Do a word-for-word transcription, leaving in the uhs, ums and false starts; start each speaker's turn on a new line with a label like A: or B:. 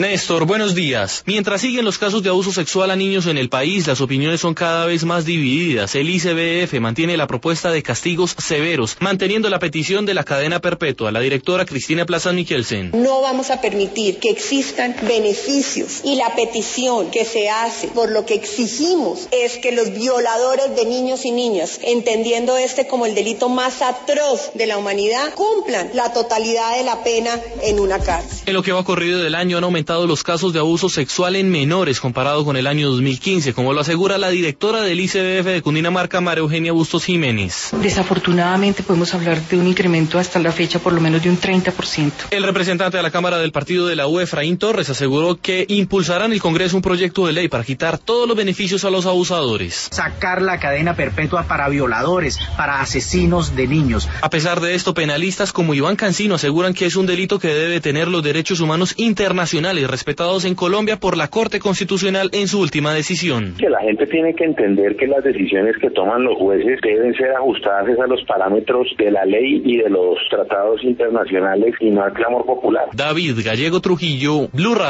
A: Néstor, buenos días. Mientras siguen los casos de abuso sexual a niños en el país, las opiniones son cada vez más divididas. El I C B F mantiene la propuesta de castigos severos, manteniendo la petición de la cadena perpetua. La directora Cristina Plaza Michelsen.
B: No vamos a permitir que existan beneficios y la petición que se hace, por lo que exigimos, es que los violadores de niños y niñas, entendiendo este como el delito más atroz de la humanidad, cumplan la totalidad de la pena en una cárcel.
A: En lo que va corrido del año han aumentado los casos de abuso sexual en menores comparado con el año dos mil quince, como lo asegura la directora del I C B F de Cundinamarca, María Eugenia Bustos Jiménez.
C: Desafortunadamente podemos hablar de un incremento hasta la fecha por lo menos de un treinta por ciento.
A: El representante de la Cámara del Partido de la U, Efraín Torres, aseguró que impulsarán en el Congreso un proyecto de ley para quitar todos los beneficios a los abusadores.
D: Sacar la cadena perpetua para violadores, para asesinos de niños.
A: A pesar de esto, penalistas como Iván Cancino aseguran que es un delito que debe tener los derechos humanos internacionales respetados en Colombia por la Corte Constitucional en su última decisión.
E: Que la gente tiene que entender que las decisiones que toman los jueces deben ser ajustadas a los parámetros de la ley y de los tratados internacionales y no al clamor popular.
A: David Gallego Trujillo, Blue Radio.